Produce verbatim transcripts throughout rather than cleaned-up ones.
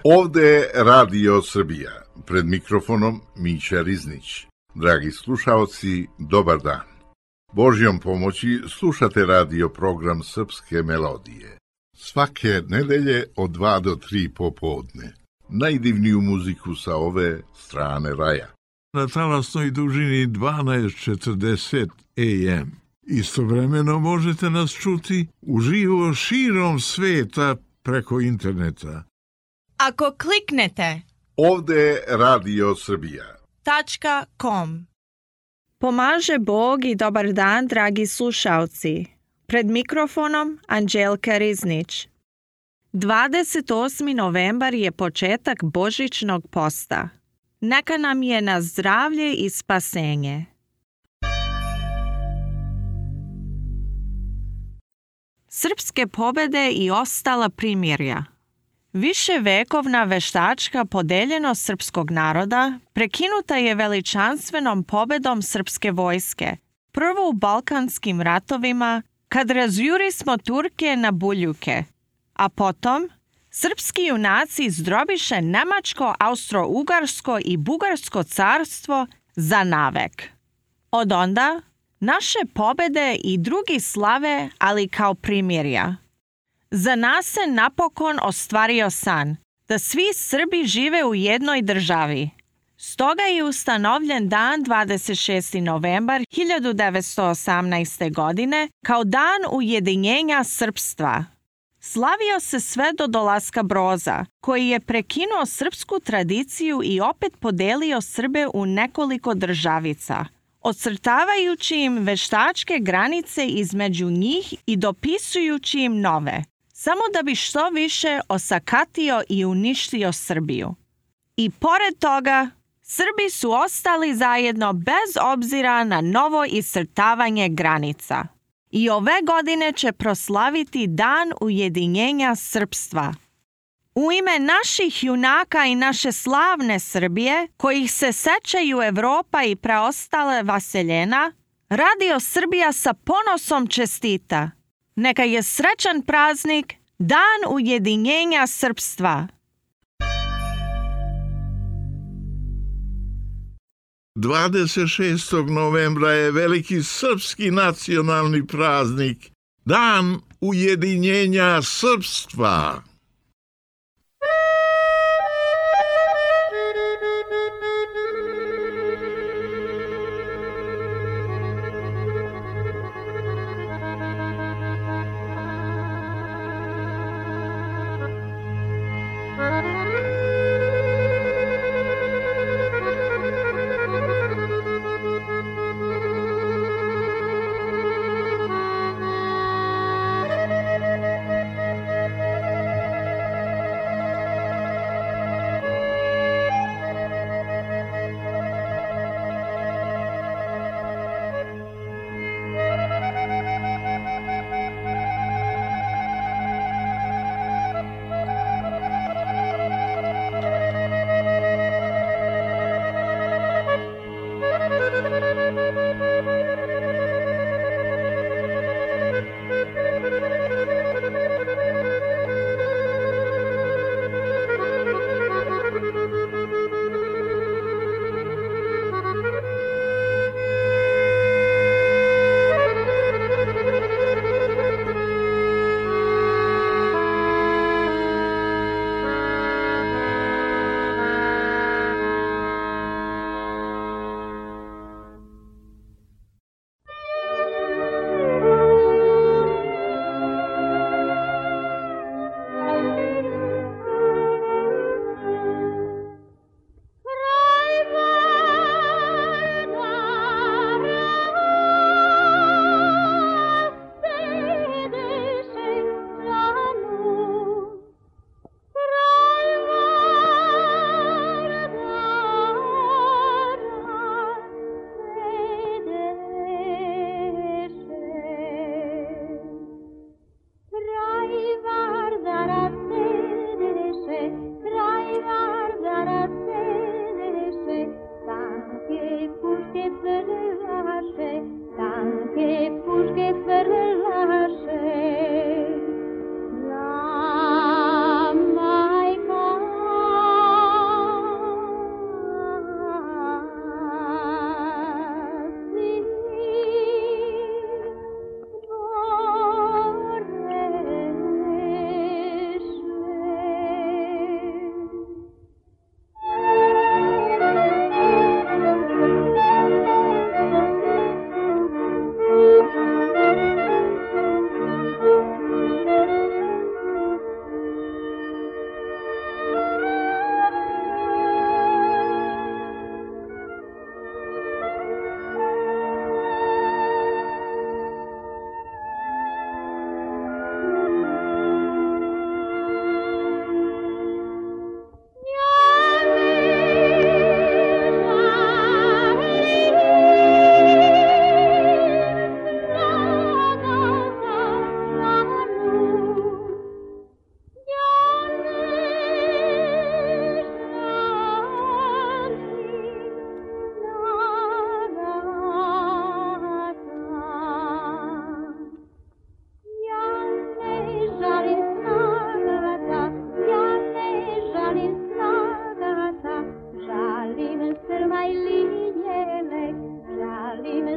Ovde je Radio Srbija, pred mikrofonom Mića Riznić. Dragi slušaoci, dobar dan. Božjom pomoći slušate radio program Srpske melodije. Svake nedelje od dva do tri popodne. Najdivniju muziku sa ove strane raja. Na talasnoj dužini dvanaest četrdeset A M. Istovremeno možete nas čuti uživo širom sveta preko interneta. Ako kliknete Ovde je Radio Srbija. .com. Pomaže Bog i dobar dan, dragi slušalci. Pred mikrofonom Anđelka Riznić. dvadeset osmi novembar je početak božićnog posta. Neka nam je na zdravlje i spasenje. Srpske pobede i ostala primirja. Viševekovna veštačka podeljenost srpskog naroda prekinuta je veličanstvenom pobedom srpske vojske, prvo u Balkanskim ratovima, kad razjurismo Turke na Buljuke, a potom srpski junaci zdrobiše Nemačko, Austro-Ugarsko i Bugarsko carstvo za navek. Od onda naše pobede i drugi slave, ali kao primirja. Za nas se napokon ostvario san, da svi Srbi žive u jednoj državi. Stoga je ustanovljen dan dvadeset šesti novembar hiljadu devetsto osamnaeste. godine kao dan ujedinjenja srpstva. Slavio se sve do dolaska Broza, koji je prekinuo srpsku tradiciju i opet podelio Srbe u nekoliko državica, ocrtavajući im veštačke granice između njih i dopisujući im nove, samo da bi što više osakatio i uništio Srbiju. I pored toga, Srbi su ostali zajedno bez obzira na novo iscrtavanje granica. I ove godine će proslaviti Dan ujedinjenja srpstva. U ime naših junaka i naše slavne Srbije, kojih se sećaju Evropa i preostale vaseljena, Radio Srbija sa ponosom čestita. Neka je srećan praznik, Dan ujedinjenja srpstva. dvadeset šestog novembra je veliki srpski nacionalni praznik, Dan ujedinjenja srpstva.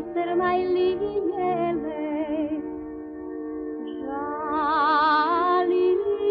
strmai linjele žali.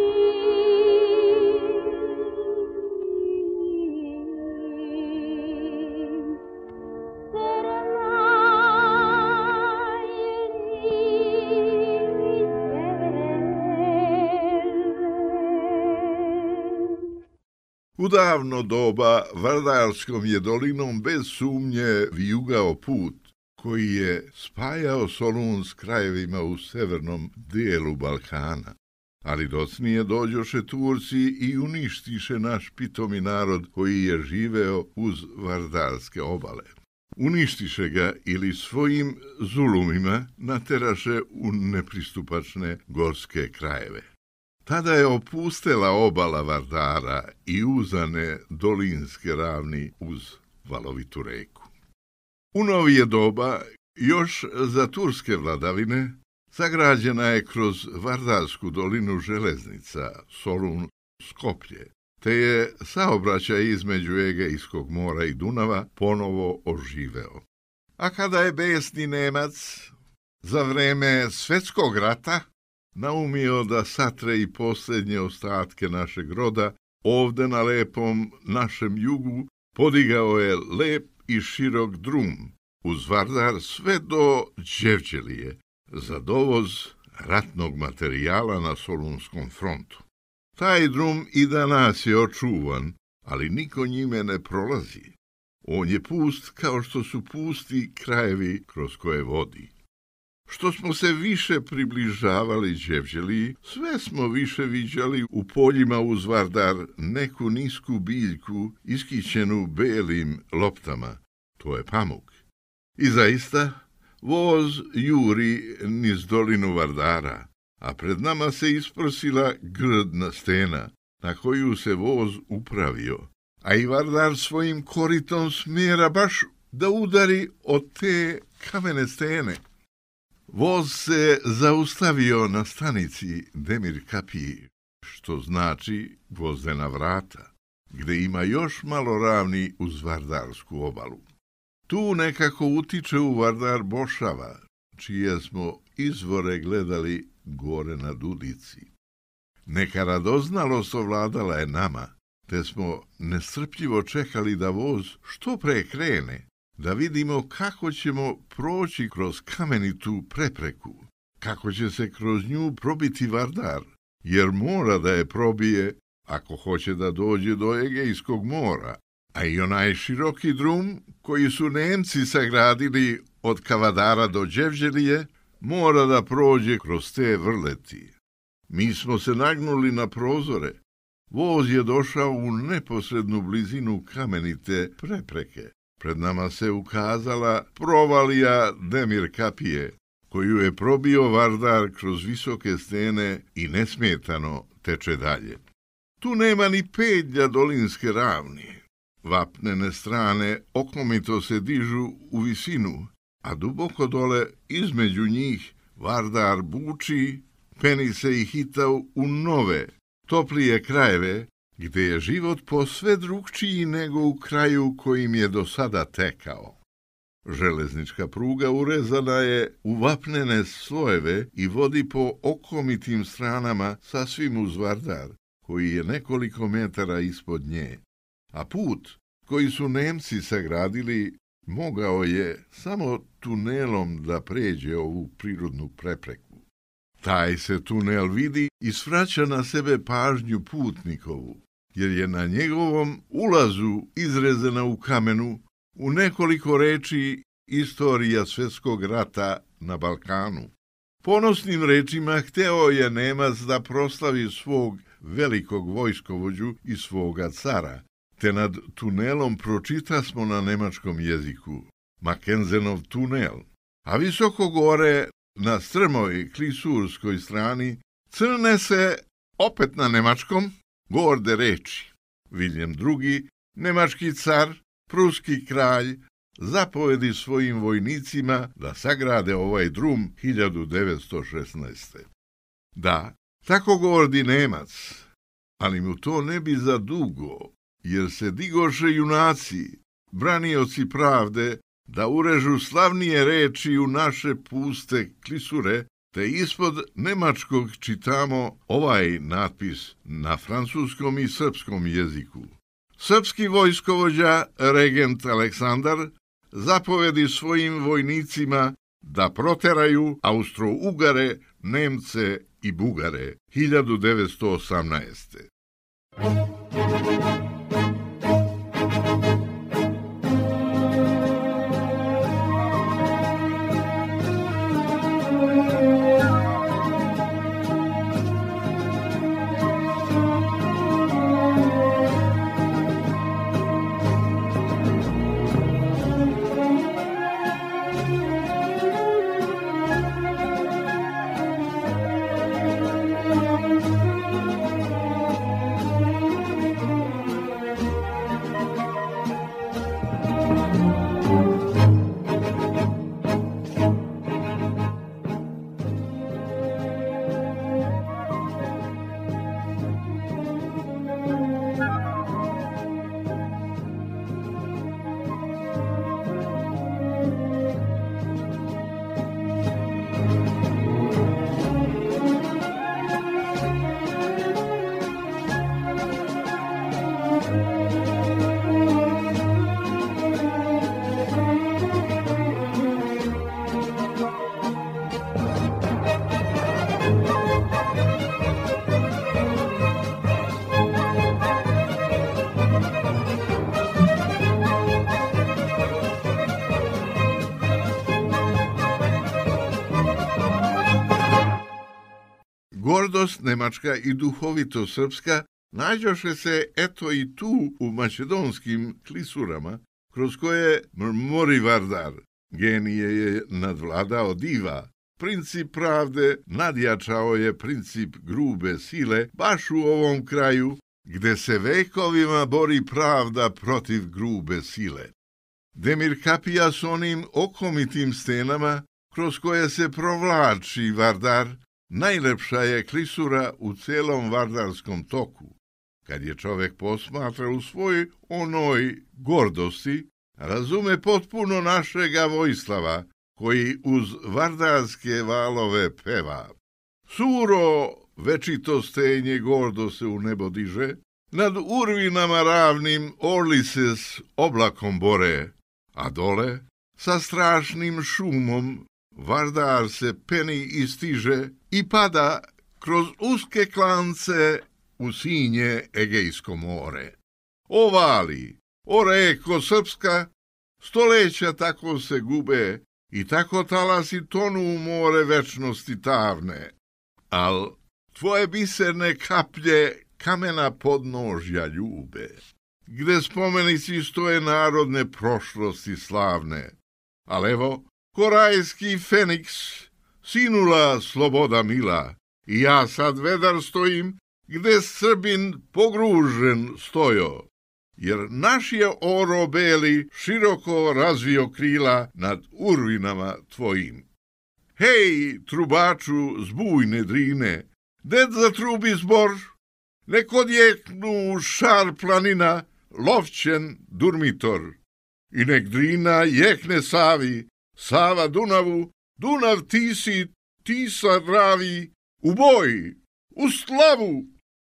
U davno doba Vardarskom je dolinom bez sumnje vijugao put koji je spajao Solun s krajevima u severnom dijelu Balkana. Ali docnije dođoše Turci i uništiše naš pitomi narod koji je živeo uz Vardarske obale. Uništiše ga ili svojim zulumima nateraše u nepristupačne gorske krajeve. Tada je opustela obala Vardara i uzane dolinske ravni uz valovitu reku. U novije doba, još za turske vladavine, sagrađena je kroz Vardarsku dolinu železnica Solun-Skoplje, te je saobraćaj između Egejskog mora i Dunava ponovo oživeo. A kada je besni Nemac za vreme Svjetskog rata naumio da satre i posljednje ostatke našeg roda, ovde na lepom našem jugu podigao je lep i širok drum uz Vardar sve do Đevđelije za dovoz ratnog materijala na Solunskom frontu. Taj drum i danas je očuvan, ali niko njime ne prolazi. On je pust kao što su pusti krajevi kroz koje vodi. Što smo se više približavali Đevđeliji, sve smo više viđali u poljima uz Vardar neku nisku biljku iskićenu belim loptama, to je pamuk. I zaista, voz juri niz dolinu Vardara, a pred nama se isprosila grdna stena, na koju se voz upravio, a i Vardar svojim koritom smjera baš da udari od te kamene stene. Voz se zaustavio na stanici Demir Kapiji, što znači Gvozdena vrata, gde ima još malo ravni uz Vardarsku obalu. Tu nekako utiče u Vardar Bošava, čije smo izvore gledali gore na Dudici. Neka radoznalost ovladala je nama, te smo nestrpljivo čekali da voz što pre krene, da vidimo kako ćemo proći kroz kamenitu prepreku, kako će se kroz nju probiti Vardar, jer mora da je probije ako hoće da dođe do Egejskog mora, a i onaj široki drum koji su Nemci sagradili od Kavadara do Đevđelije mora da prođe kroz te vrleti. Mi smo se nagnuli na prozore. Voz je došao u neposrednu blizinu kamenite prepreke. Pred nama se ukazala provalija Demir Kapije, koju je probio Vardar kroz visoke stene i nesmetano teče dalje. Tu nema ni pedlja dolinske ravni. Vapnene strane okomito se dižu u visinu, a duboko dole između njih Vardar buči, peni se i hita u nove, toplije krajeve, gde je život posve drugčiji nego u kraju kojim je do sada tekao. Železnička pruga urezana je u vapnene slojeve i vodi po okomitim stranama sasvim uz Vardar, koji je nekoliko metara ispod nje. A put koji su Nemci sagradili mogao je samo tunelom da pređe ovu prirodnu prepreku. Taj se tunel vidi i svraća na sebe pažnju putnikovu, jer je na njegovom ulazu izrezana u kamenu u nekoliko reči istorija Svjetskog rata na Balkanu. Ponosnim rečima hteo je Nemac da proslavi svog velikog vojskovođu i svoga cara, te nad tunelom pročita smo na nemačkom jeziku Mackensenov tunel, a visoko gore na strmoj klisurskoj strani crne se opet na nemačkom gorde reči. Viljem drugi, nemački car, pruski kralj, zapovedi svojim vojnicima da sagrade ovaj drum hiljadu devetsto šesnaeste. Da, tako gordi Nemac, ali mu to ne bi za dugo, jer se digoše junaci, branioci pravde, da urežu slavnije reči u naše puste klisure, te ispod nemačkog čitamo ovaj natpis na francuskom i srpskom jeziku. Srpski vojskovođa, regent Aleksandar, zapovedi svojim vojnicima da proteraju Austro-Ugare, Nemce i Bugare hiljadu devetsto osamnaeste. Gordost nemačka i duhovito srpska nađoše se eto i tu u makedonskim klisurama, kroz koje mrmori Vardar. Genije je nadvladao diva. Princip pravde nadjačao je princip grube sile baš u ovom kraju, gde se vekovima bori pravda protiv grube sile. Demir kapija s onim okomitim stenama, kroz koje se provlači Vardar, najlepša je klisura u celom vardarskom toku. Kad je čovek posmatra u svoj onoj gordosti, razume potpuno našega Vojislava, koji uz vardarske valove peva. Suro večito stenje gordo se u nebo diže, nad urvinama ravnim orli se s oblakom bore, a dole, sa strašnim šumom, Vardar se peni i stiže i pada kroz uske klance u sinje Egejsko more. O vali, o reko srpska, stoleća tako se gube i tako talasi tonu u more večnosti tavne. Al tvoje biserne kaplje kamena podnožja ljube, gde spomenici stoje narodne prošlosti slavne. Al evo, korajski Feniks, sinula sloboda mila, i ja sad vedar stojim, gde Srbin pogružen stojo, jer naš je oro beli široko razvio krila nad urvinama tvojim. Hej, trubaču zbujne drine, ded zatrubi zbor, nek odjeknu šar planina, lovćen durmitor, i nek drina jekne Savi, Sava Dunavu, Dunav Tisi, Tisa Dravi, u boj, u slavu!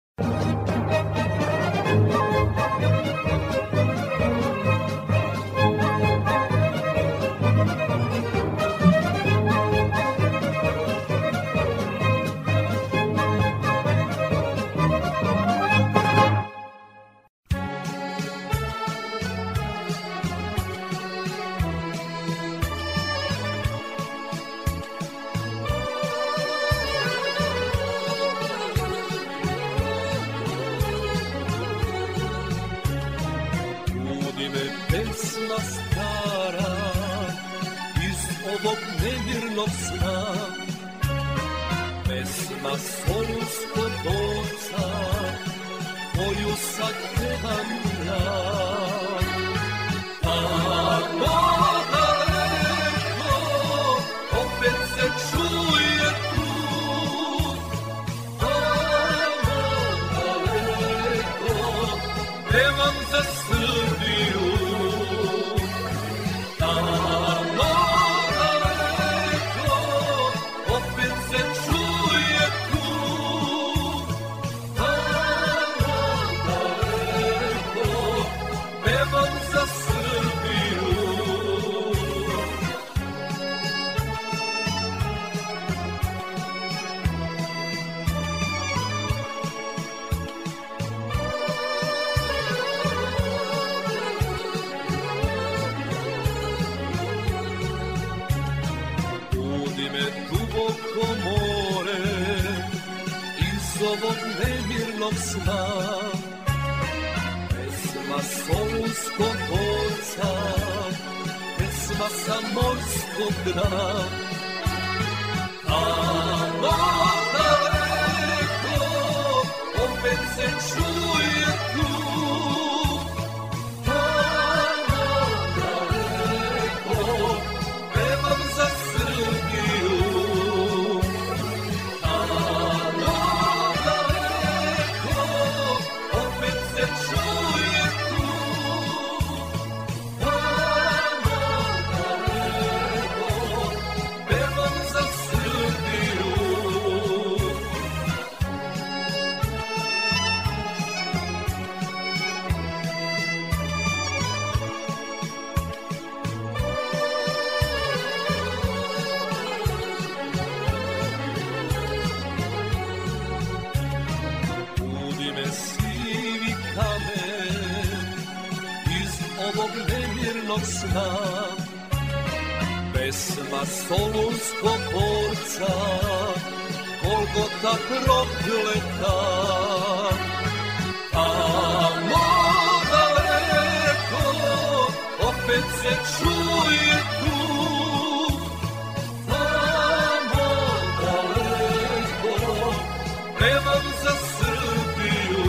Pesma solunskog dorca, koju sad pevam ja. Tako daleko, opet se čuje trud. Tako daleko, pevam za Srbiju. Tako ovog nemirnog sna. Pesma solunskog borca, pesma sa morskog dna. Tamo daleko, opet se čuje klub. Tamo daleko, pevam za Srbiju. Tamo daleko, opet se čuje klub. Tamo daleko, pevam za Srbiju. Budi me sivi kamen iz ovog nemirnog sna. Pesma solunskog borca, Golgota prokleta. Tamo daleko, opet se čuje klub. Tamo daleko, pevam za Srbiju.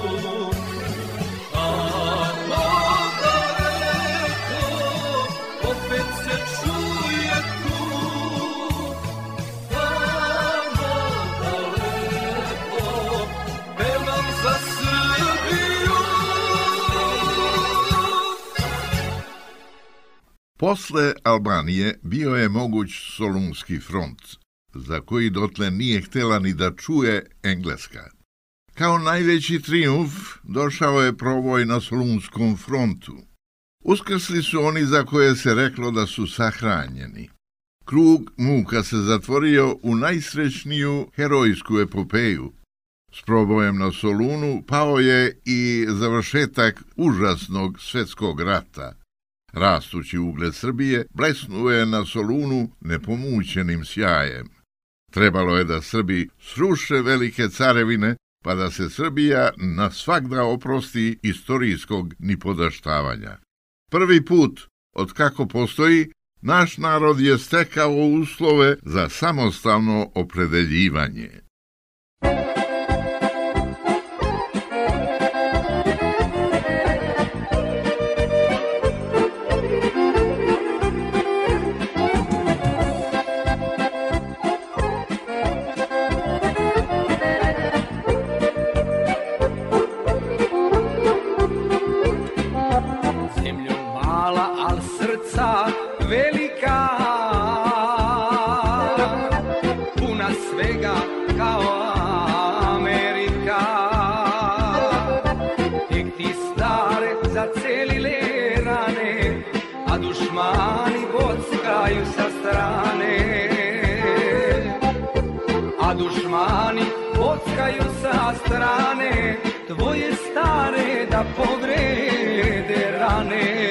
Tamo daleko, opet se čuje klub. Tamo daleko, pevam za Srbiju. Posle Albanije bio je moguć Solunski front, za koji dotle nije htjela ni da čuje Engleska. Kao najveći trijumf došao je proboj na Solunskom frontu. Uskrsli su oni za koje se reklo da su sahranjeni. Krug muka se zatvorio u najsrećniju herojsku epopeju. S probojem na Solunu pao je i završetak užasnog svjetskog rata. Rastući ugled Srbije blesnuo je na Solunu nepomućenim sjajem. Trebalo je da Srbi sruše velike carevine, pa da se Srbija na svagda oprosti istorijskog nipodaštavanja. Prvi put, od kako postoji, naš narod je stekao uslove za samostalno opredeljivanje. Zemljo mala, al srca velika, puna svega kao Amerika. Tek ti stare zacelile rane, a dušmani bockaju sa strane. A dušmani bockaju sa strane, tvoje stare da povrede rane.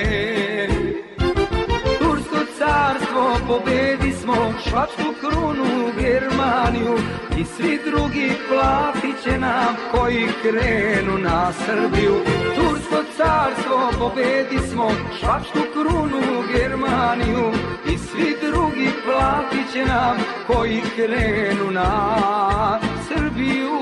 Tursko carstvo pobedi smo, švačku krunu, Germaniju i svi drugi platit će nam koji krenu na Srbiju. Tursko carstvo pobedi smo, švačku krunu, Germaniju i svi drugi platit će nam koji krenu na Srbiju.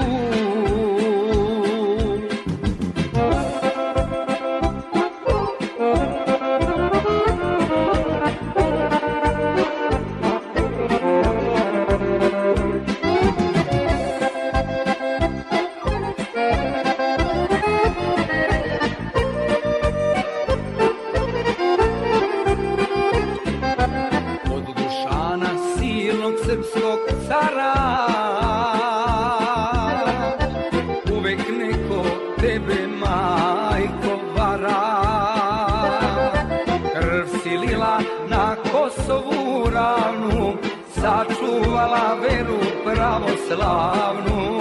Srpskog cara uvek neko tebe, majko, vara. Krv si lila na Kosovu ravnu, sačuvala veru pravoslavnu.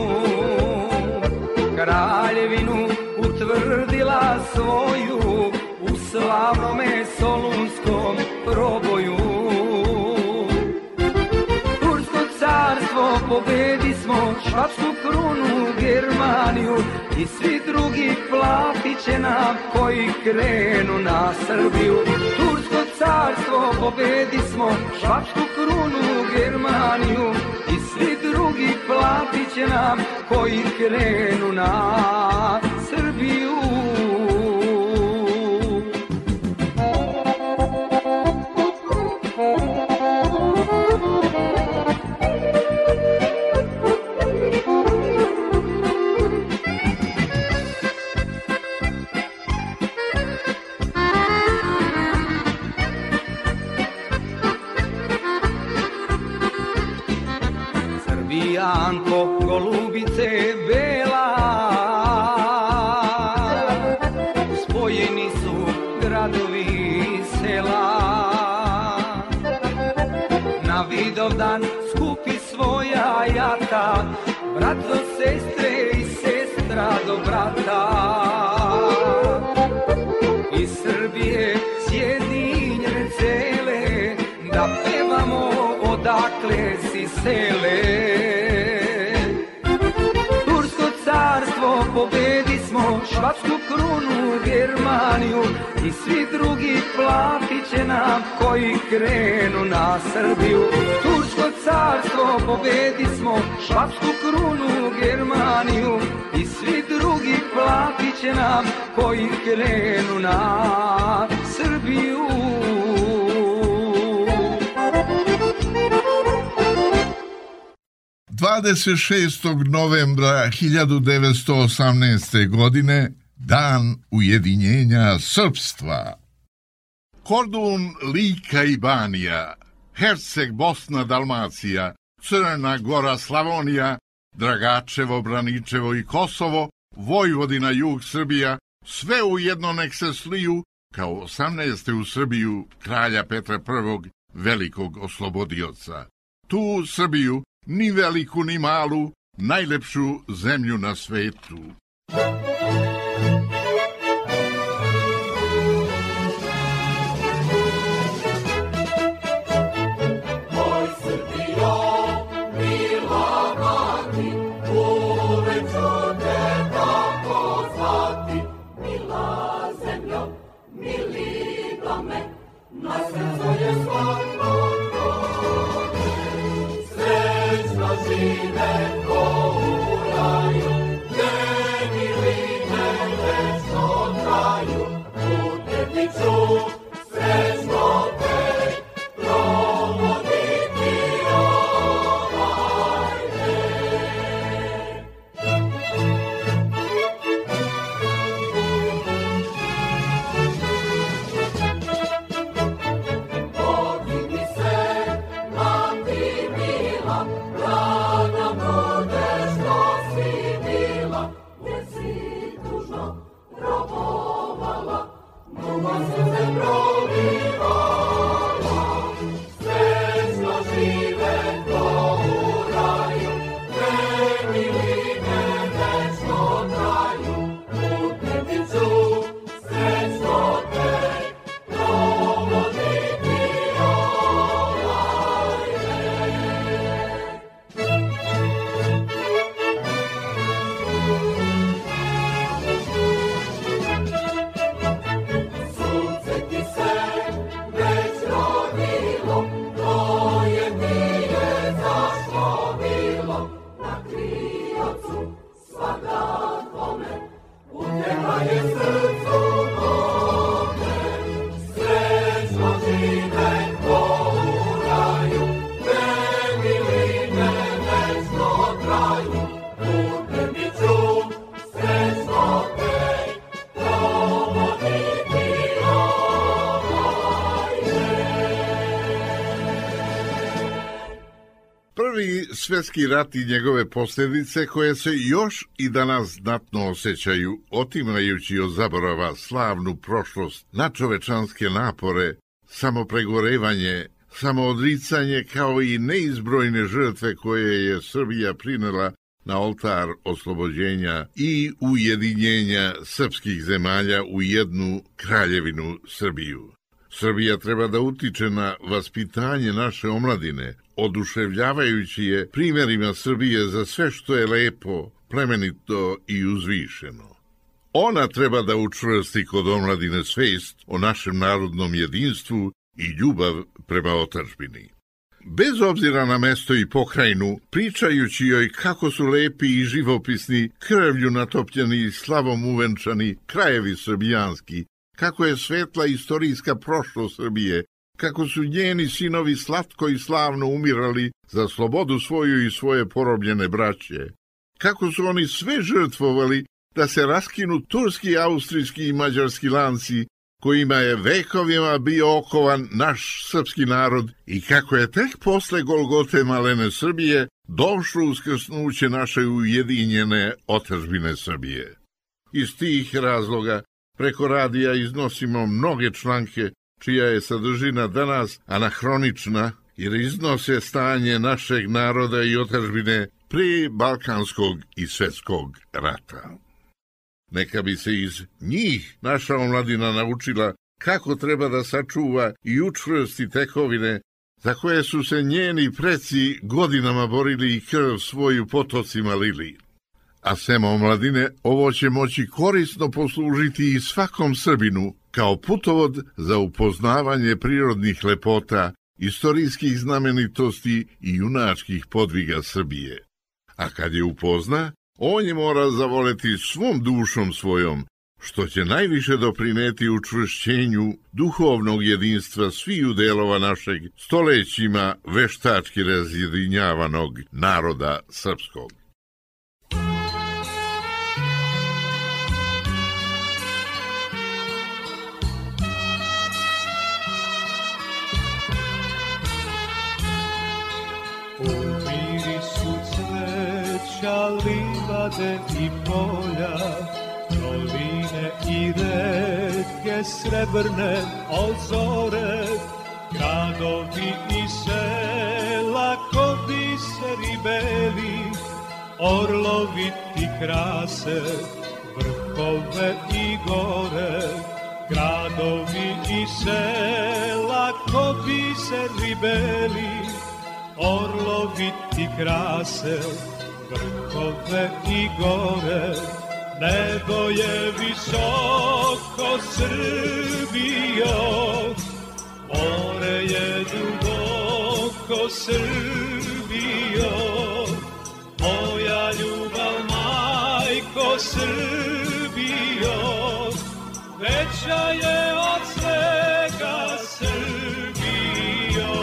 Kraljevinu utvrdila svoju u slavnome solunskom proboju. Tursko carstvo pobedi smo švatsku krunu Germaniju i svi drugi platit će nam koji krenu na Srbiju. Tursko carstvo pobedi smo švatsku krunu Germaniju i svi drugi platit će nam koji krenu na Srbiju. Srbijanko, golubice bela, spojeni su gradovi i sela. Na Vidovdan skupi svoja jata, brat do sestre i sestra do brata. Iz Srbije sjedinjene cele, da pevamo odakle si sele. Tursko carstvo pobedi smo švatsku krunu Germaniju i svi drugi platit će nam koji krenu na Srbiju. Tursko carstvo pobedi smo švatsku krunu Germaniju i svi drugi platit će nam koji krenu na Srbiju. dvadeset šestog novembra hiljadu devetsto osamnaeste. godine, Dan ujedinjenja srpstva. Kordun, Lika i Banija, Herceg, Bosna, Dalmacija, Crna Gora, Slavonija, Dragačevo, Braničevo i Kosovo, Vojvodina, jug Srbija, sve ujedno nek se sliju kao osamnaeste u Srbiju kralja Petra Prvog, velikog oslobodioca. Tu Srbiju, ni veliku ni malu, najlepšu zemlju na svetu. Moj Srbijo, mila mati, uvek ću te tako zvati. Mila zemljo, mili dome, na srcu je svako tome. Srećno žive ko u raju, gde miline večno traju. Putevi ću srećno te provoditi ovaj vek. Podivi se, mati mila, da nam budeš što si bila, jer si tužno robovala, muva suze prolivala. Srećno žive ko u raju, gde miline večno traju. Putevi ću srećno te provoditi ovaj vek. Sunce ti se već rodilo, to je nije zašlo bilo. Na kriocu svaka tvome, utjeha je srcu mome. Srećno žive ko u raju, gde miline večno traju. Putevi ću srećno te provoditi ovaj Prvi svjetski rat i njegove posljedice koje se još i danas znatno osjećaju, otimajući od zaborava slavnu prošlost, nadčovečanske napore, samopregorevanje, samoodricanje kao i neizbrojne žrtve koje je Srbija prinela na oltar oslobođenja i ujedinjenja srpskih zemalja u jednu kraljevinu Srbiju. Srbija treba da utiče na vaspitanje naše omladine, oduševljavajući je primjerima Srbije za sve što je lepo, plemenito i uzvišeno. Ona treba da učvrsti kod omladine svest o našem narodnom jedinstvu i ljubav prema otadžbini. Bez obzira na mesto i pokrajinu, pričajući joj kako su lepi i živopisni, krvlju natopljeni i slavom uvenčani krajevi srbijanski, kako je svetla istorijska prošlost Srbije, kako su njeni sinovi slatko i slavno umirali za slobodu svoju i svoje porobljene braće, kako su oni sve žrtvovali da se raskinu turski, austrijski i mađarski lanci, kojima je vekovima bio okovan naš srpski narod i kako je tek posle Golgote malene Srbije došlo uskrsnuće naše ujedinjene otadžbine Srbije. Iz tih razloga preko radija iznosimo mnoge članke čija je sadržina danas anahronična jer iznose stanje našeg naroda i otadžbine pri Balkanskog i Svetskog rata. Neka bi se iz njih naša omladina naučila kako treba da sačuva i učvrsti tekovine za koje su se njeni preci godinama borili i krv svoju potocima lili. A sem omladine, ovo će moći korisno poslužiti i svakom Srbinu kao putovod za upoznavanje prirodnih lepota, istorijskih znamenitosti i junačkih podviga Srbije. A kad je upozna, on je mora zavoleti svom dušom svojom, što će najviše doprineti učvršćenju duhovnog jedinstva sviju delova našeg stolećima veštački razjedinjavanog naroda srpskog. Livade i polja, doline i retke srebrne ozore, gradovi i sela ko biseri beli, orlovi ti krase, vrhove i gore, gradovi i sela ko biseri beli, orlovi ti krase, vrhove i gore, nebo je visoko Srbijo, more je duboko Srbijo, moja ljubav majko Srbijo, veća je od svega Srbijo.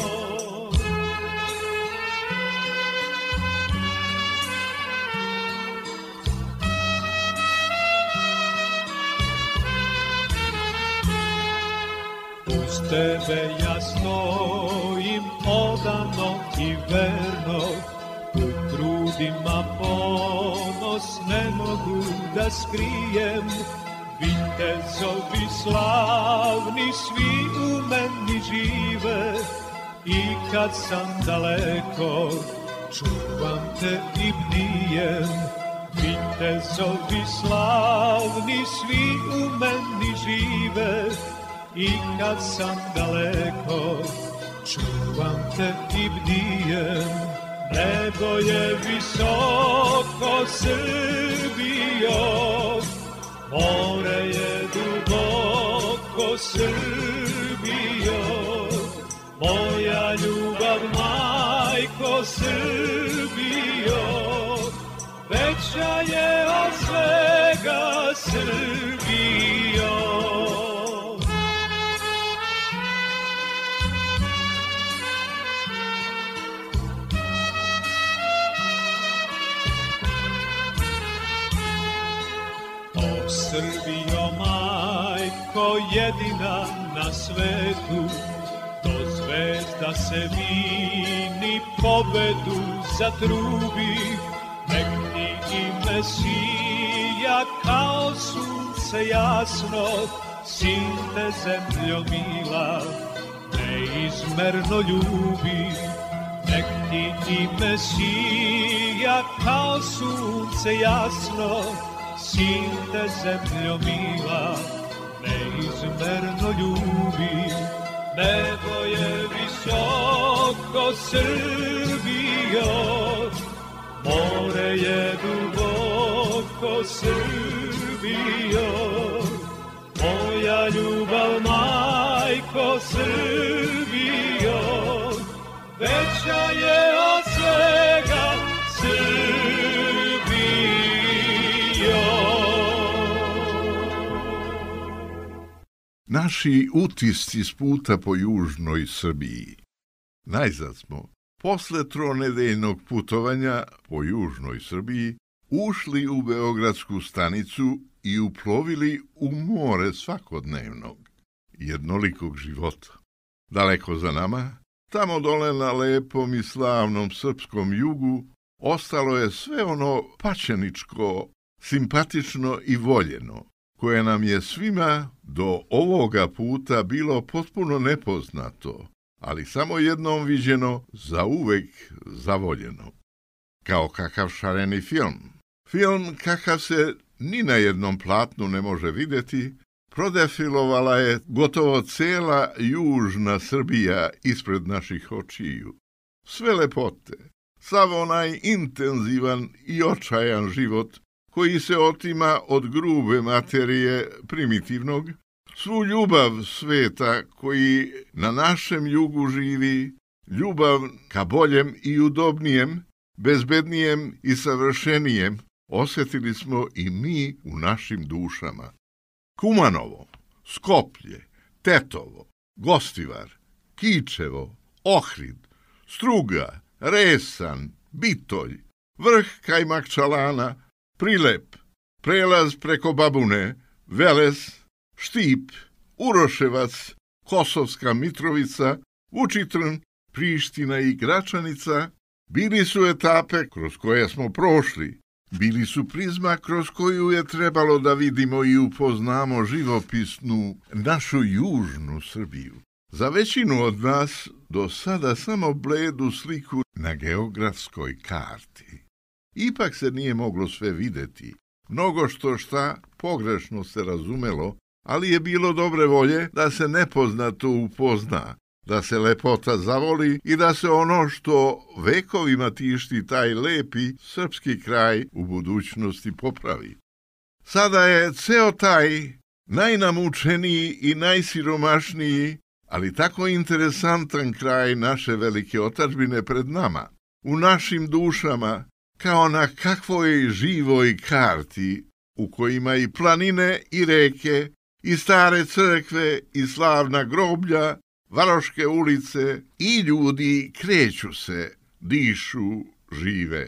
Tebe ja stojim odano i verno, u grudima ponos ne mogu da skrijem, vitezovi slavni svi u meni žive, i kad sam daleko čuvam te i bdijem, vitezovi slavni svi u meni žive, i kad sam daleko čuvam te i bdijem. Nebo je visoko Srbijo, more je duboko Srbijo, moja ljubav majko Srbijo, veća je od svega Srbijo. Srbijo majko jedina na svetu, do zvezda se vini pobedu zatrubi, nek ti i Mesija kao sunce jasno, sin te zemljo mila neizmerno ljubi, nek ti i Mesija kao sunce jasno, sin te zemljo mila neizmerno bezmerno ljubi. Nebo je visoko, Srbijo, more je duboko, Srbijo, moja ljubav, majko, Srbijo, veća je od svega, Srbijo. Naši utisci s puta po južnoj Srbiji. Najzad smo, posle tronedeljnog putovanja po južnoj Srbiji, ušli u beogradsku stanicu i uplovili u more svakodnevnog, jednolikog života. Daleko za nama, tamo dole na lepom i slavnom srpskom jugu, ostalo je sve ono pačeničko, simpatično i voljeno, koje nam je svima do ovoga puta bilo potpuno nepoznato, ali samo jednom viđeno, zauvek zavoljeno. Kao kakav šareni film. Film kakav se ni na jednom platnu ne može vidjeti, prodefilovala je gotovo cela južna Srbija ispred naših očiju. Sve lepote, sav onaj intenzivan i očajan život koji se otima od grube materije primitivnog, svu ljubav sveta koji na našem jugu živi, ljubav ka boljem i udobnijem, bezbednijem i savršenijem, osjetili smo i mi u našim dušama. Kumanovo, Skoplje, Tetovo, Gostivar, Kičevo, Ohrid, Struga, Resan, Bitolj, vrh Kajmakčalana, Prilep, prelaz preko Babune, Veles, Štip, Uroševac, Kosovska Mitrovica, Vučitrn, Priština i Gračanica bili su etape kroz koje smo prošli, bili su prizma kroz koju je trebalo da vidimo i upoznamo živopisnu našu južnu Srbiju. Za većinu od nas do sada samo bledu sliku na geografskoj karti. Ipak se nije moglo sve videti. Mnogo što šta pogrešno se razumelo, ali je bilo dobre volje da se nepoznato upozna, da se lepota zavoli i da se ono što vekovima tišti taj lepi srpski kraj u budućnosti popravi. Sada je ceo taj najnamučeniji i najsiromašniji, ali tako interesantan kraj naše velike otadžbine pred nama, u našim dušama, kao na kakvoj živoj karti, u kojima i planine i reke, i stare crkve, i slavna groblja, varoške ulice, i ljudi kreću se, dišu, žive.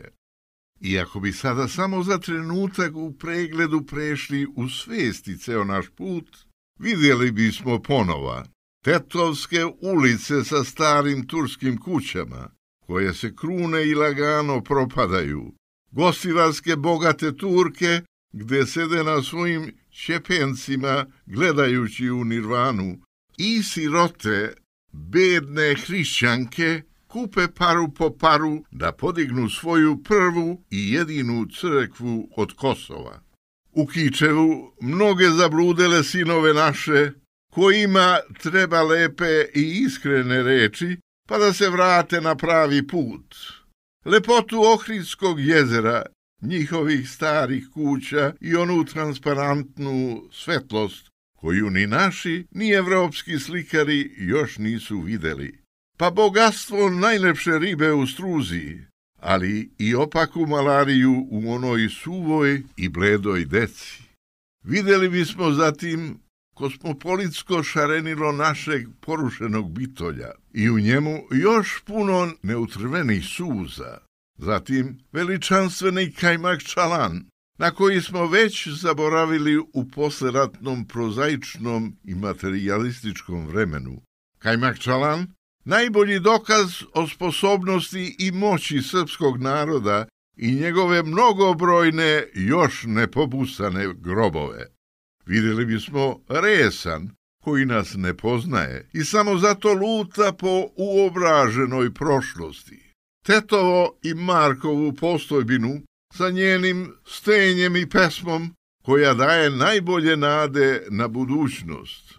Iako bi sada samo za trenutak u pregledu prešli u svesti ceo naš put, vidjeli bismo ponova Tetovske ulice sa starim turskim kućama, koje se krune i lagano propadaju, gostivarske bogate Turke, gde sede na svojim čepencima gledajući u nirvanu, i sirote, bedne hrišćanke, kupe paru po paru da podignu svoju prvu i jedinu crkvu od Kosova. U Kičevu mnoge zabludele sinove naše, kojima treba lepe i iskrene reči, pa da se vrate na pravi put. Lepotu Ohridskog jezera, njihovih starih kuća i onu transparentnu svetlost, koju ni naši, ni evropski slikari još nisu videli. Pa bogatstvo najlepše ribe u struzi, ali i opaku malariju u onoj suvoj i bledoj deci. Videli bismo zatim kosmopolitsko šarenilo našeg porušenog Bitolja i u njemu još puno neutrvenih suza. Zatim veličanstveni Kajmakčalan, na koji smo već zaboravili u posleratnom prozaičnom i materijalističkom vremenu. Kajmakčalan, najbolji dokaz o sposobnosti i moći srpskog naroda i njegove mnogobrojne još nepobusane grobove. Vidjeli bismo Resan, koji nas ne poznaje i samo zato luta po uobraženoj prošlosti. Tetovo i Markovu postojbinu sa njenim stenjem i pesmom, koja daje najbolje nade na budućnost.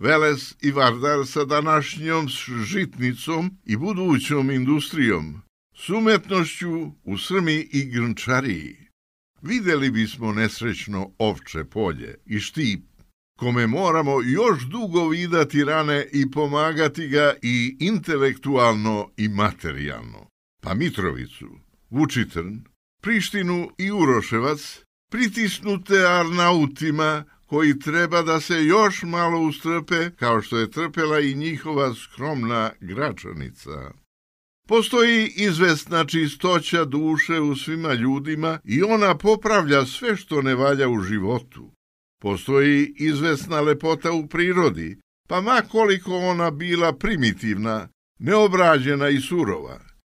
Veles i Vardar sa današnjom žitnicom i budućom industrijom, s umetnošću u srmi i grnčariji. Videli bismo nesrećno ovče polje i štip, kome moramo još dugo vidati rane i pomagati ga i intelektualno i materijalno. Pa Mitrovicu, Vučitrn, Prištinu i Uroševac, pritisnute Arnautima, koji treba da se još malo ustrpe, kao što je trpela i njihova skromna Gračanica. Postoji izvesna čistoća duše u svima ljudima i ona popravlja sve što ne valja u životu. Postoji izvesna lepota u prirodi, pa ma koliko ona bila primitivna, neobrađena i surova.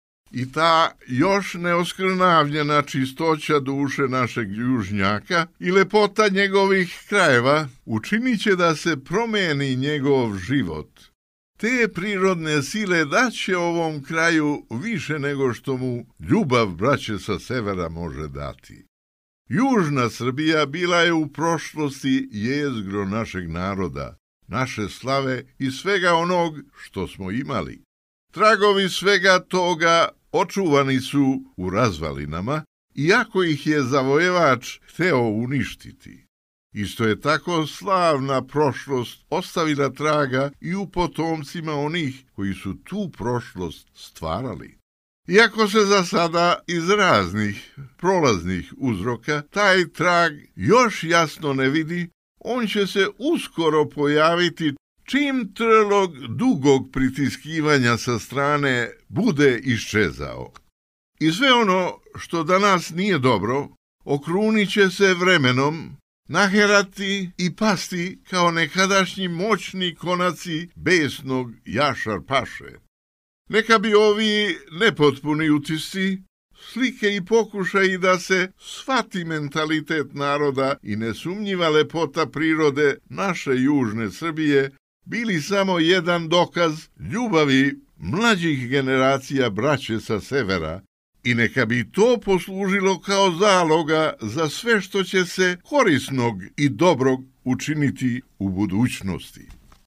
I ta još neoskrnavljena čistoća duše našeg južnjaka i lepota njegovih krajeva učinit će da se promeni njegov život. Te prirodne sile daće ovom kraju više nego što mu ljubav braće sa severa može dati. Južna Srbija bila je u prošlosti jezgro našeg naroda, naše slave i svega onog što smo imali. Tragovi svega toga očuvani su u razvalinama, iako ih je zavojevač hteo uništiti. Isto je tako slavna prošlost ostavila traga i u potomcima onih koji su tu prošlost stvarali. Iako se za sada iz raznih prolaznih uzroka taj trag još jasno ne vidi, on će se uskoro pojaviti čim trlog dugog pritiskivanja sa strane bude iščezao. I sve ono što danas nije dobro, okrunit će se vremenom, naherati i pasti kao nekadašnji moćni konaci besnog jašar paše. Neka bi ovi nepotpuni utisci, slike i pokušaji da se shvati mentalitet naroda i nesumnjiva lepota prirode naše južne Srbije bili samo jedan dokaz ljubavi mlađih generacija braće sa severa i neka bi to poslužilo kao zaloga za sve što će se korisnog i dobrog učiniti u budućnosti.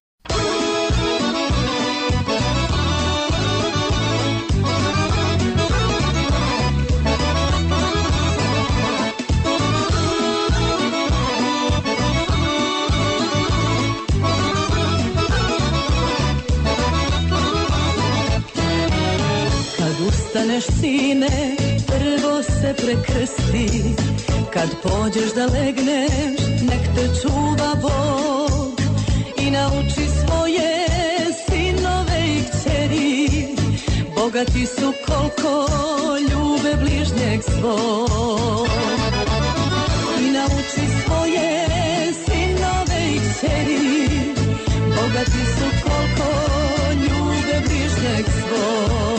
Ustaneš, sine, prvo se prekrsti, kad pođeš da legneš, nek te čuva Bog i nauči svoje sinove i kćeri, bogati su koliko ljube bližnjeg svog. I nauči svoje sinove i kćeri, bogati su koliko ljube bližnjeg svog.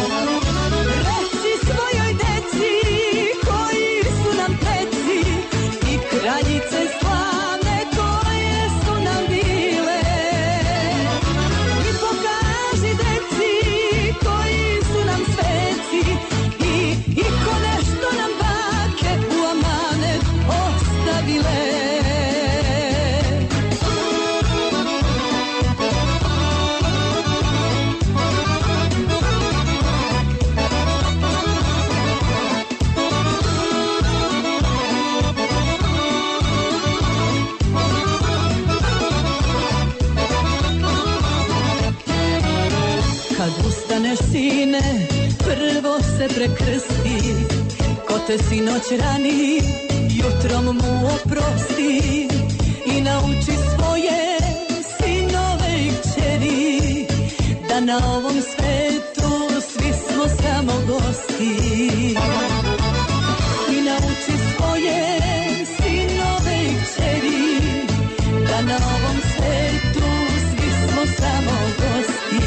Kraljice slavne koje su nam bile, i pokaži deci koji su nam sveci, i, i ko nešto nam bake u amanet ostavile. Ustaneš, sine, prvo se prekrsti, ko te sinoć rani, jutrom mu oprosti i nauči svoje sinove i kćeri, da na ovom svetu svi smo samo gosti. I nauči svoje sinove i kćeri, da na ovom svetu svi smo samo gosti.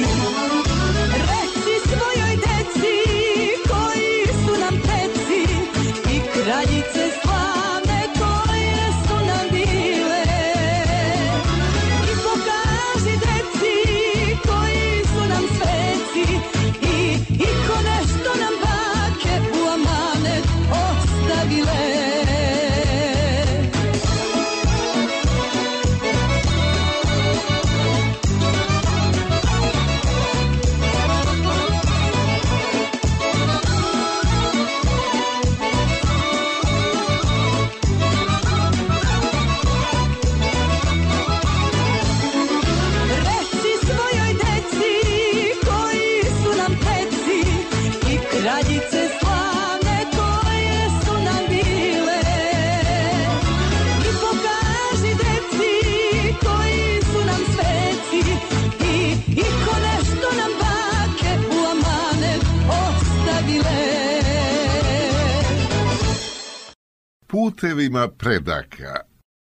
Svojoj deci koji su nam preci i kraljice slavne koje su nam bile, i pokaži deci koji su nam sveci, i, i ko nešto nam bake kraljice slavne koje su nam bile. I pokaži deci koji su nam sveci i, i ko nešto nam bake u amanet ostavile. Putevima predaka.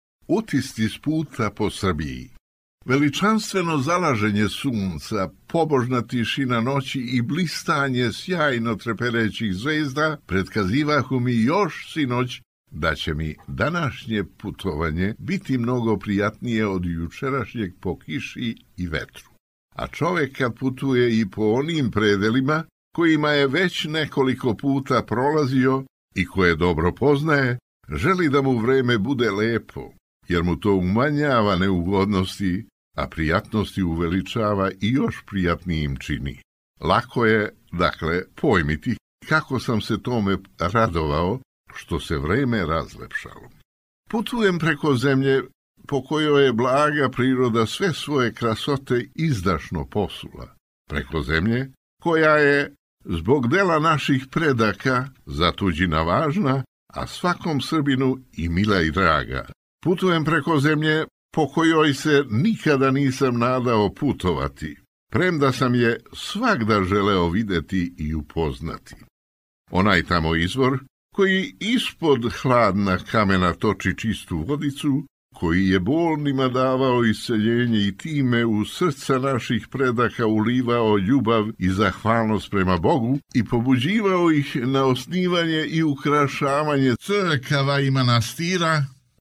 Utisci s puta po Srbiji. Veličanstveno zalaženje sunca, pobožna tišina noći i blistanje sjajno treperećih zvezda predkazivahu mi još sinoć da će mi današnje putovanje biti mnogo prijatnije od jučerašnjeg po kiši i vetru. A čovjek kad putuje i po onim predelima kojima je već nekoliko puta prolazio i koje dobro poznaje, želi da mu vreme bude lepo, jer mu to umanjava neugodnosti, a prijatnosti uveličava i još prijatnijim čini. Lako je, dakle, pojmiti kako sam se tome radovao što se vreme razlepšalo. Putujem preko zemlje po kojoj je blaga priroda sve svoje krasote izdašno posula. Preko zemlje koja je, zbog dela naših predaka, za tuđina važna, a svakom Srbinu i mila i draga. Putujem preko zemlje po kojoj se nikada nisam nadao putovati, premda sam je svagda želeo videti i upoznati. Onaj tamo izvor, koji ispod hladna kamena toči čistu vodicu, koji je bolnima davao isceljenje i time u srca naših predaka ulivao ljubav i zahvalnost prema Bogu i pobuđivao ih na osnivanje i ukrašavanje crkava i manastira,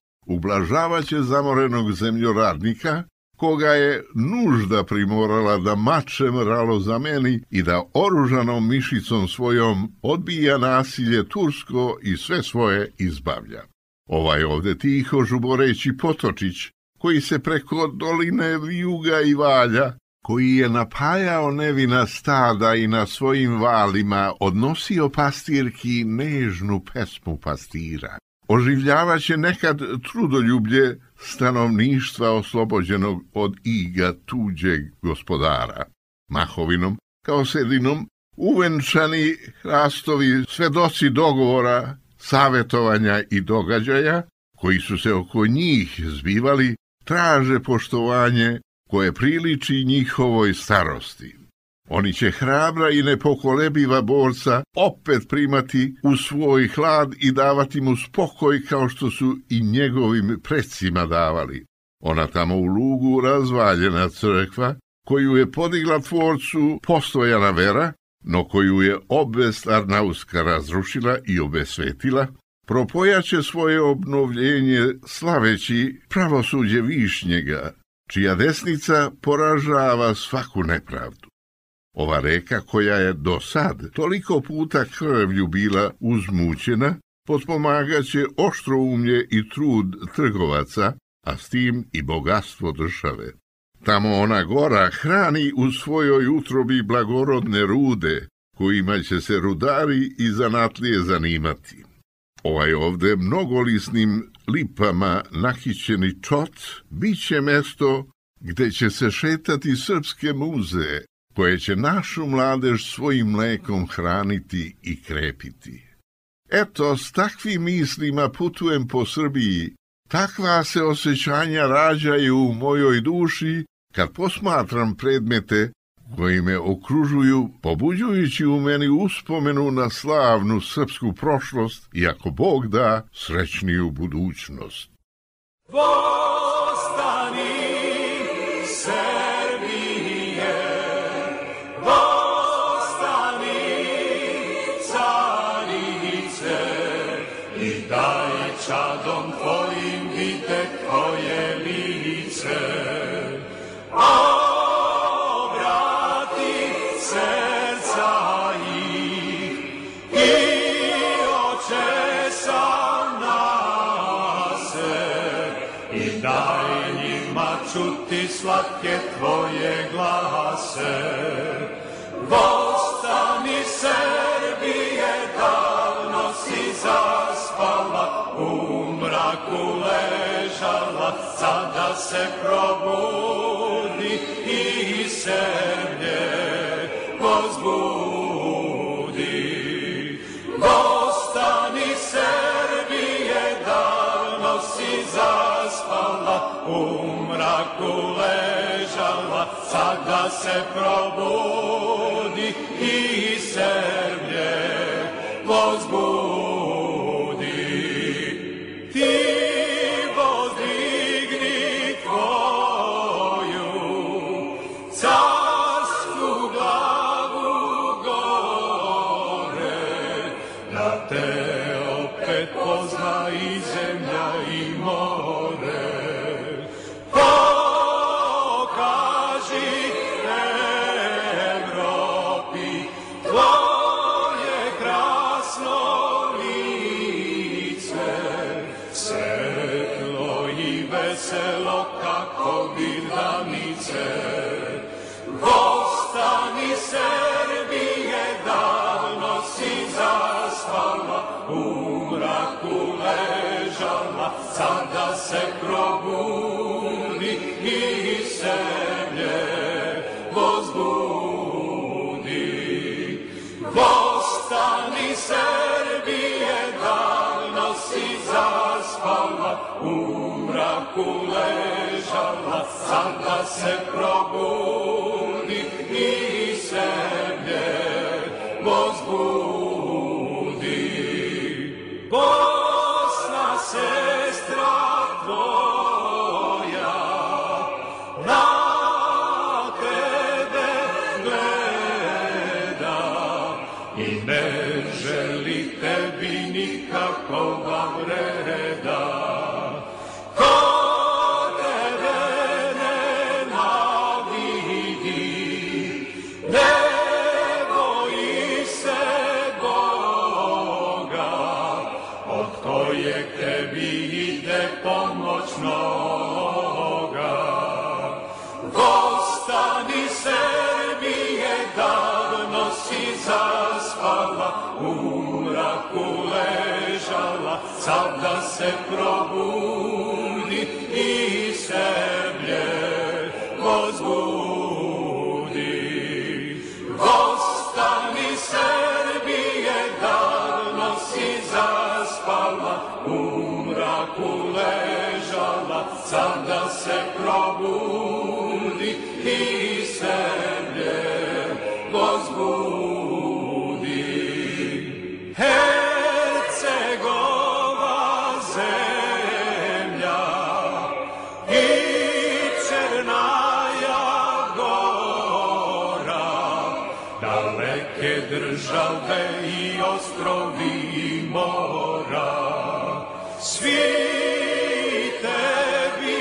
ublažavaće zamorenog zemljoradnika, koga je nužda primorala da mačem ralo zameni i da oružanom mišicom svojom odbija nasilje tursko i sve svoje izbavlja. Ovaj ovde tiho žuboreći potočić, koji se preko doline vijuga i valja, koji je napajao nevina stada i na svojim valima odnosio pastirki nežnu pesmu pastira. Oživljavaće nekad trudoljublje stanovništva oslobođenog od iga tuđeg gospodara. Mahovinom, kao sedinom, uvenčani hrastovi svedoci dogovora, savjetovanja i događaja, koji su se oko njih zbivali, traže poštovanje koje priliči njihovoj starosti. Oni će hrabra i nepokolebiva borca opet primati u svoj hlad i davati mu spokoj kao što su i njegovim predsima davali. Ona tamo u lugu razvaljena crkva, koju je podigla tvorcu postojana vera, no koju je obvest Arnauska razrušila i obesvetila, propojaće svoje obnovljenje slaveći pravosuđe Višnjega, čija desnica poražava svaku nepravdu. Ova reka, koja je do sad toliko puta krvlju bila uzmućena, potpomagaće oštroumlje i trud trgovaca, a s tim i bogatstvo države. Tamo ona gora hrani u svojoj utrobi blagorodne rude, kojima će se rudari i zanatlije zanimati. Ovaj ovde mnogolisnim lipama nakićeni čot bit će mesto gde će se šetati srpske muze, koje će našu mladež svojim mlekom hraniti i krepiti. Eto, s takvim mislima putujem po Srbiji, takva se osjećanja rađaju u mojoj duši kad posmatram predmete koji me okružuju, pobuđujući u meni uspomenu na slavnu srpsku prošlost i ako Bog da, srećniju budućnost. Vostani, Srbije, vostani, carice, i daj čadom tvojim vide tvoje lice. Obrati serca ih i očesa nase i daj njima čuti slatke tvoje glase. Vostani Srbije, davno si zaspala, u mraku ležala, sada se probudi i zemlje pozbudi. u mraku ležala, sada se probudi i Srbije vozbudi. Ti vozdigni tvoju carsku glavu gore, da te opet pozna i zemlja i more. Pokaži Evropi tvoje krasno lice, svetlo i veselo kako birdanice. Ostani Srbije, davno si zaspala, u mraku ležala, sada se probudi i zemlje vozbudi. Ostani Srbije, davno si zaspala, u mraku ležala, sada se probudi i zemlje vozbudi. Bosna, sestra tvoja, na tebe gleda i ne želi tebi nikakvoga vreda. Ko tebe nenavidi, ne boji se Boga, od kojeg tebi ide pomoć mnoga. Ostani Srbije, davno si zaspala, u mraku ležala, sada se probudi i zemlje vozbudi. Ostani Srbije, davno si zaspala, u mraku ležala, sada se probudi i zemlje vozbudi. Hercegova zemlja i Černaja Gora, daleke države i ostrovi i mora, svi tebi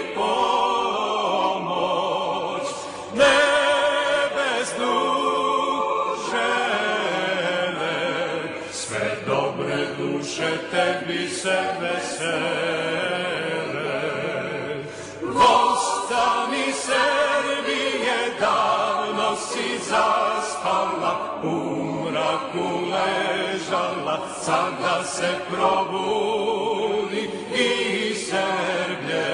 pomoć nebesnu žele, sve dobre duše tebi se vesele. Ostani Srbije, davno si zaspala, u mraku ležala, sada se probudi i zemlje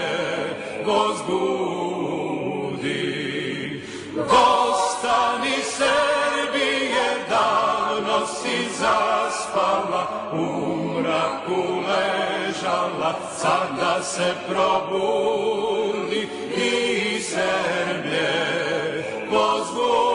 vozbudi. Ostani Srbije, davno si zaspala, u mraku ležala, sada se probudi i zemlje vozbudi.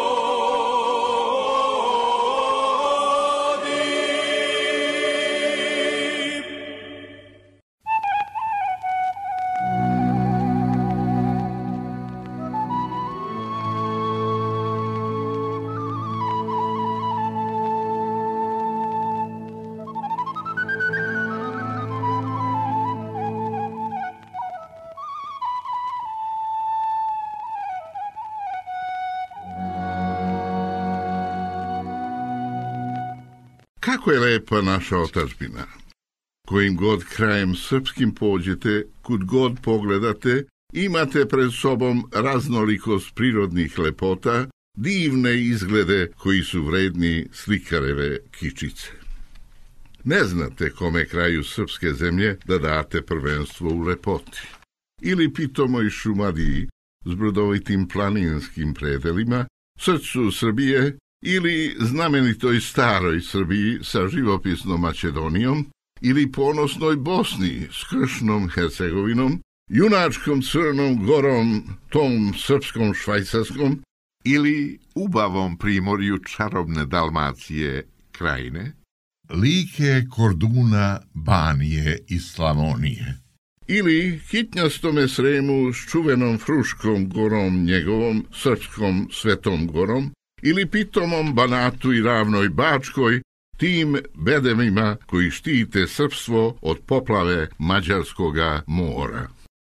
Kako je lepa naša otadžbina. Kojim god krajem srpskim pođete, kud god pogledate, imate pred sobom raznolikost prirodnih lepota, divne izglede koji su vredni slikareve kičice. Ne znate kome kraju srpske zemlje da date prvenstvo u lepoti. Ili pitomoj Šumadiji s brodovitim planinskim predelima, srcu Srbije, ili znamenitoj staroj Srbiji sa živopisnom Makedonijom, ili ponosnoj Bosni s kršnom Hercegovinom, junačkom Crnom Gorom, tom srpskom Švajcarskom, ili ubavom primorju čarobne Dalmacije Krajine, Like, Korduna, Banije i Slavonije, ili hitnjastome Sremu s čuvenom Fruškom Gorom njegovom, srpskom Svetom Gorom, ili pitomom Banatu i ravnoj Bačkoj, tim bedemima koji štite srpstvo od poplave Mađarskoga mora.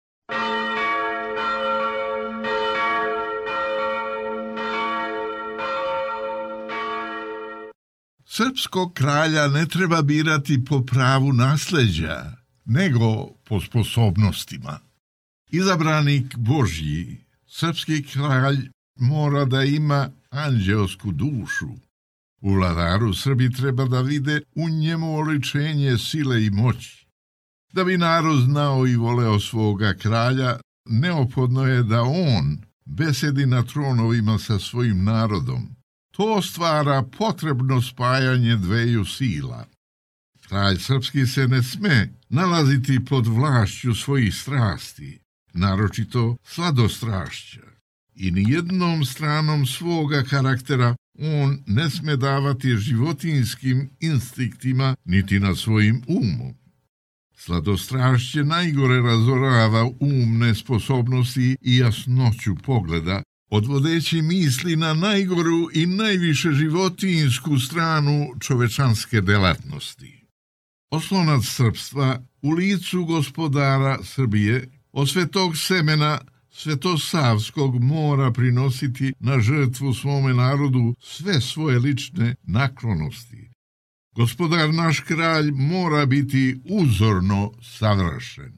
Srpskog kralja ne treba birati po pravu nasleđa, nego po sposobnostima. Izabranik Božji, srpski kralj mora da ima anđelsku dušu. U vladaru Srbi treba da vide u njemu oličenje sile i moći. Da bi narod znao i voleo svoga kralja, neophodno je da on besedi na tronovima sa svojim narodom. To stvara potrebno spajanje dveju sila. Kralj srpski se ne sme nalaziti pod vlašću svojih strasti, naročito sladostrašća, i nijednom stranom svoga karaktera on ne sme davati životinskim instinktima niti nad svojim umom. Sladostrašće najgore razorava umne sposobnosti i jasnoću pogleda, odvodeći misli na najgoru i najviše životinsku stranu čovečanske delatnosti. Oslonac srpstva u licu gospodara Srbije od svetog semena Svetosavskog mora prinositi na žrtvu svome narodu sve svoje lične naklonosti. Gospodar naš kralj mora biti uzorno savršen.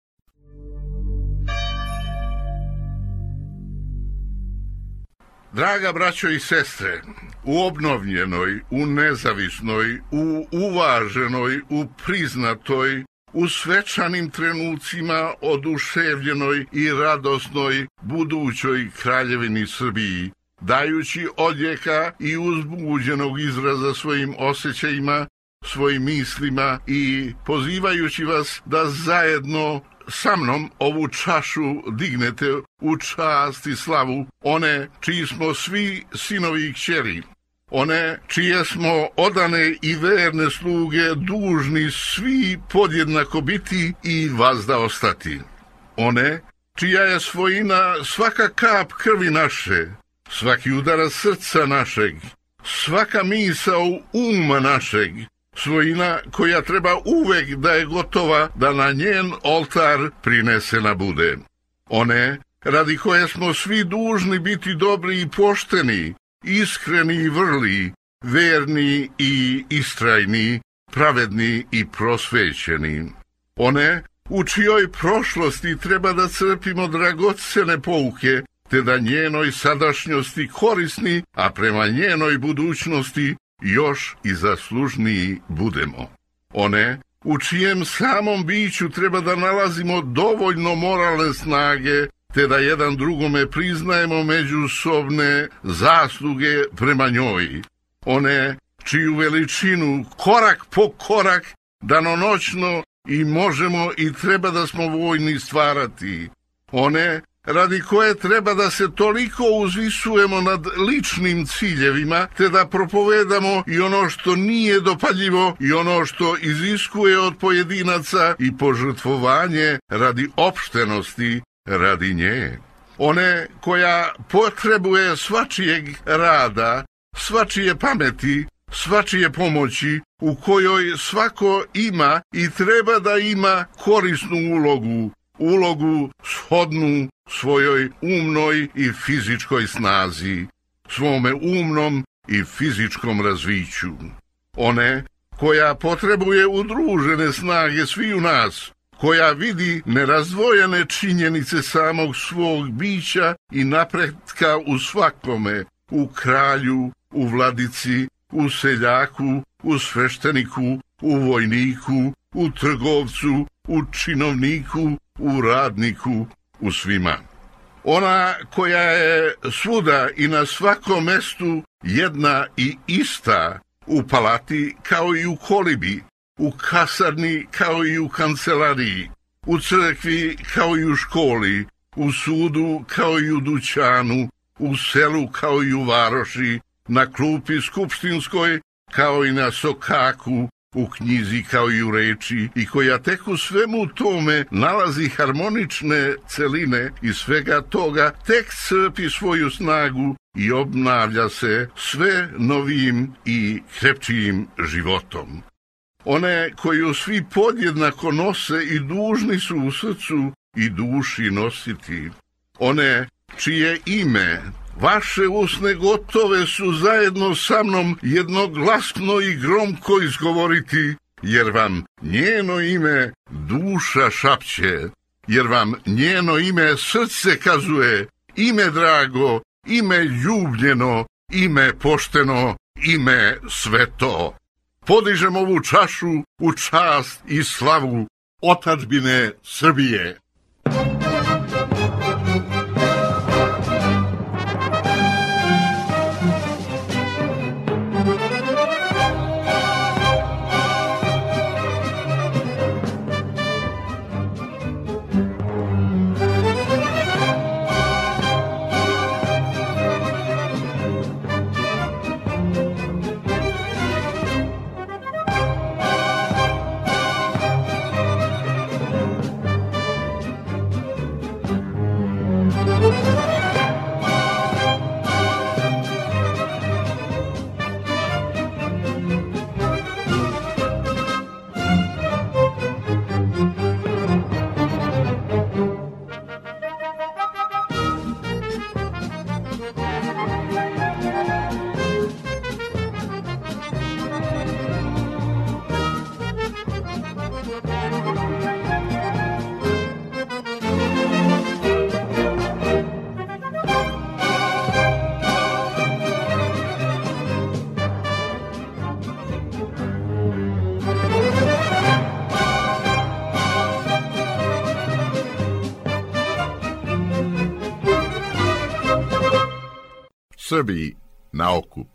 Draga braćo i sestre, u obnovljenoj, u nezavisnoj, u uvaženoj, u priznatoj, u svečanim trenucima oduševljenoj i radosnoj budućoj kraljevini Srbiji, dajući odjeka i uzbuđenog izraza svojim osjećajima, svojim mislima i pozivajući vas da zajedno sa mnom ovu čašu dignete u čast i slavu one čiji smo svi sinovi i kćeri, one čije smo odane i verne sluge dužni svi podjednako biti i vazda ostati, one čija je svojina svaka kap krvi naše, svaki udarac srca našeg, svaka misao uma našeg, svojina koja treba uvek da je gotova da na njen oltar prinesena bude. One radi koje smo svi dužni biti dobri i pošteni, iskreni i vrli, verni i istrajni, pravedni i prosvećeni. One u čijoj prošlosti treba da crpimo dragocene pouke, te da njenoj sadašnjosti korisni, a prema njenoj budućnosti još i zaslužniji budemo. One u čijem samom biću treba da nalazimo dovoljno moralne snage, te da jedan drugome priznajemo međusobne zasluge prema njoj. One čiju veličinu korak po korak danonoćno i možemo i treba da smo voljni stvarati. One radi koje treba da se toliko uzvisujemo nad ličnim ciljevima, te da propovedamo i ono što nije dopadljivo i ono što iziskuje od pojedinaca i požrtvovanje radi opštenosti, radi nje. One koja potrebuje svačijeg rada, svačije pameti, svačije pomoći, u kojoj svako ima i treba da ima korisnu ulogu, ulogu shodnu svojoj umnoj i fizičkoj snazi, svome umnom i fizičkom razviću. One koja potrebuje udružene snage sviju nas, koja vidi nerazdvojene činjenice samog svog bića i napretka u svakome, u kralju, u vladici, u seljaku, u svešteniku, u vojniku, u trgovcu, u činovniku, u radniku, u svima. Ona koja je svuda i na svakom mestu jedna i ista, u palati kao i u kolibi, u kasarni kao i u kancelariji, u crkvi kao i u školi, u sudu kao i u dućanu, u selu kao i u varoši, na klupi skupštinskoj kao i na sokaku, u knjizi kao i u reči, i koja tek u svemu tome nalazi harmonične celine i svega toga tek crpi svoju snagu i obnavlja se sve novijim i krepčijim životom. One koju svi podjednako nose i dužni su u srcu i duši nositi. One čije ime vaše usne gotove su zajedno sa mnom jednoglasno i gromko izgovoriti, jer vam njeno ime duša šapće, jer vam njeno ime srce kazuje, ime drago, ime ljubljeno, ime pošteno, ime sveto. Podižem ovu čašu u čast i slavu otadžbine Srbije. Srbiji na okup.